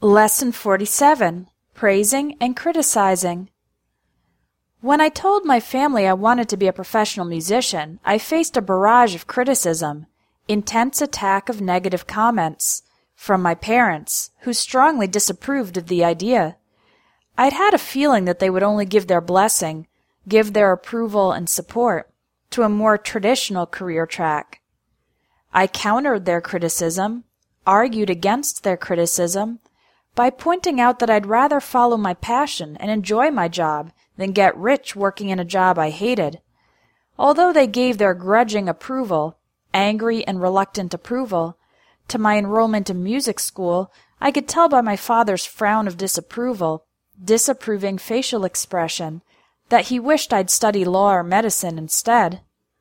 Lesson 47. Praising and Criticizing. When I told my family I wanted to be a professional musician, I faced a barrage of criticism, intense attack of negative comments, from my parents, who strongly disapproved of the idea. I'd had a feeling that they would only give their blessing, give their approval and support, to a more traditional career track. I countered their criticism, argued against their criticism, by pointing out that I'd rather follow my passion and enjoy my job than get rich working in a job I hated. Although they gave their grudging approval, angry and reluctant approval, to my enrollment in music school, I could tell by my father's frown of disapproval, disapproving facial expression, that he wished I'd study law or medicine instead.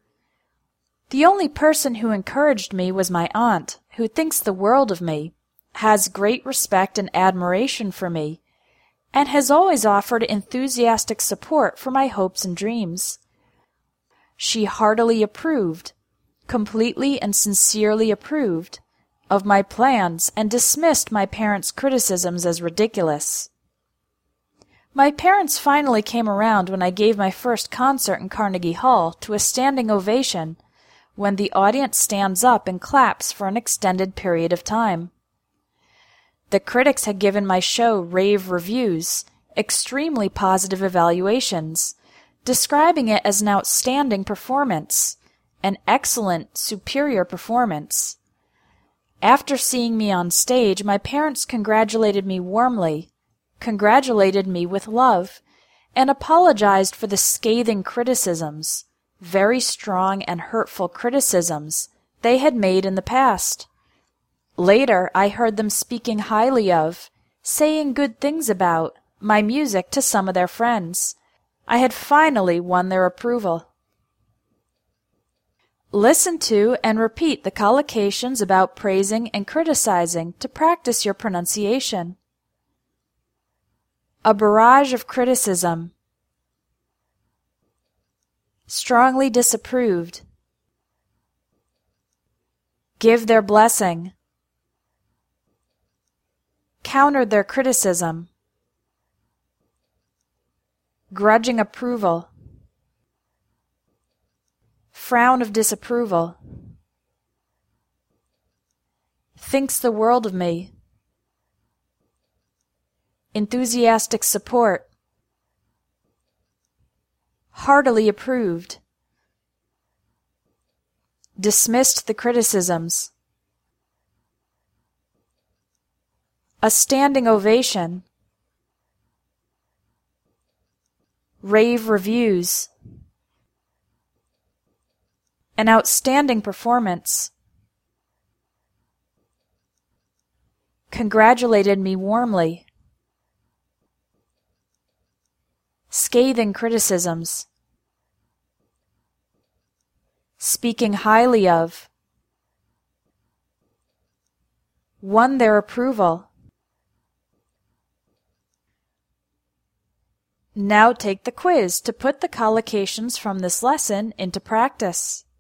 The only person who encouraged me was my aunt, who thinks the world of me, has great respect and admiration for me, and has always offered enthusiastic support for my hopes and dreams. She heartily approved, completely and sincerely approved, of my plans and dismissed my parents' criticisms as ridiculous. My parents finally came around when I gave my first concert in Carnegie Hall to a standing ovation, when the audience stands up and claps for an extended period of time. The critics had given my show rave reviews, extremely positive evaluations, describing it as an outstanding performance, an excellent, superior performance. After seeing me on stage, my parents congratulated me warmly, congratulated me with love, and apologized for the scathing criticisms, very strong and hurtful criticisms, they had made in the past. Later, I heard them speaking highly of, saying good things about, my music to some of their friends. I had finally won their approval. Listen to and repeat the collocations about praising and criticizing to practice your pronunciation. A barrage of criticism. Strongly disapproved. Give their blessing. Countered their criticism. Grudging approval. Frown of disapproval. Thinks the world of me. Enthusiastic support. Heartily approved. Dismissed the criticisms. A standing ovation. Rave reviews. An outstanding performance. Congratulated me warmly. Scathing criticisms. Speaking highly of. Won their approval. Now take the quiz to put the collocations from this lesson into practice.